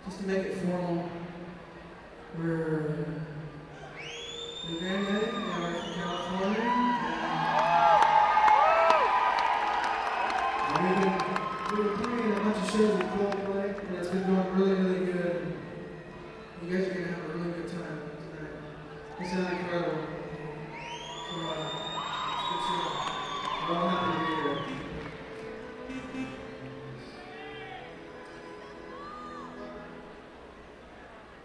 just to make it formal, we're the Granddaddy, we are from California, and we've been playing a bunch of shows with Coldplay, and it's been going really, really good. You guys are going to have a really good time tonight. They sound incredible. So, it's a good show. We're all happy to be here.